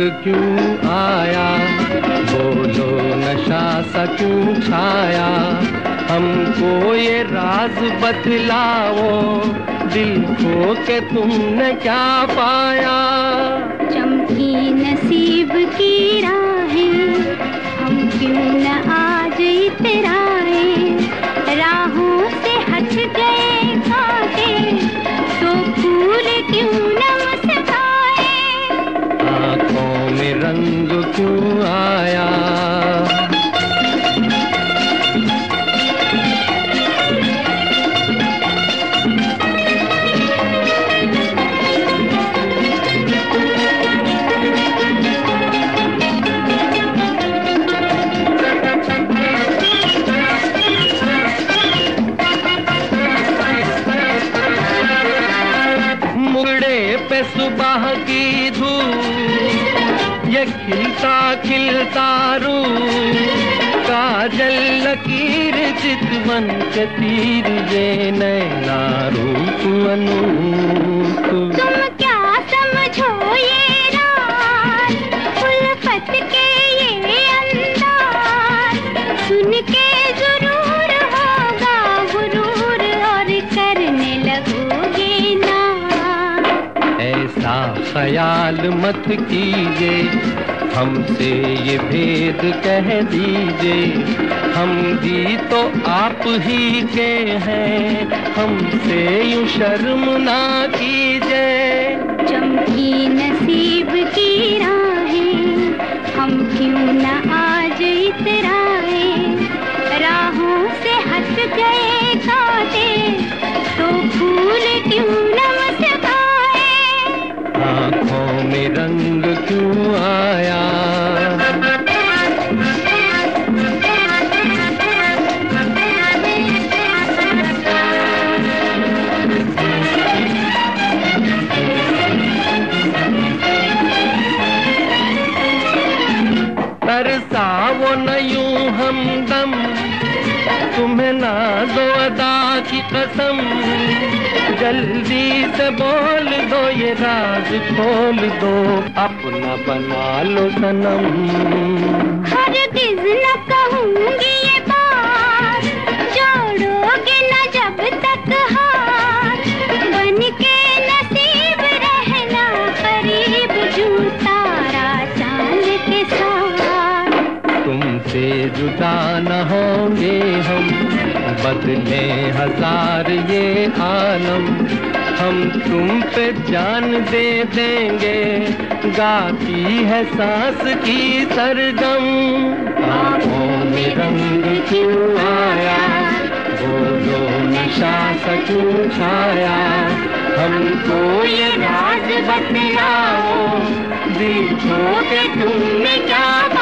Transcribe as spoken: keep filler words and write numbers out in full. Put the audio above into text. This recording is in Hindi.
क्यों आया, बोलो नशा सा क्यों छाया, हमको ये राज बतलाओ, दिल खो के तुमने क्या पाया। चमकी नसीब की राहें, हम क्यों न आज इतराए, राहों से हट गए कांटे, तो फूल क्यों न मुस्काए। आँखों में रंग क्यों आया, पे सुबह की धूप, ये खिलता खिलता रूप, काजल लकीर चितवन के तीर, ये नैना रूप अनूप। तुम क्या समझो ये राज, उल्फत के ये अंदाज, सुन के जरूर होगा गुरूर और करने लगोगे ना। ऐसा ख्याल मत कीजिए, हमसे ये भेद कह दीजिए, हम भी तो आप ही के हैं, हमसे यूं शर्म ना कीजिए। चमकी नसीब की राहें, हम क्यों न आज इतराए, राहों से हट गए कांटे, तो फूल क्यों न मुस्काए। आँखों में रंग क्यों आया, तरसा वो न यूं हमदम, तुम्हें ना दो अदा की कसम, जल्दी से बोल दो ये राज खोल दो, अपना बना लो सनम। हरगिज़ न कहूँगी ये बात, जोड़ोगे न जब तक हाथ, बन के नसीब रहना करीब, जूं तारा चांद के साथ। तुमसे जुदा न होंगे हम, बदले हजार ये आलम, हम तुम पे जान दे देंगे, गाती है सांस की सरगम। आँखों में रंग क्यों आया, बोलो नशा सा क्यों छाया, हमको ये राज बतलाओ, दिल खो के तुमने क्या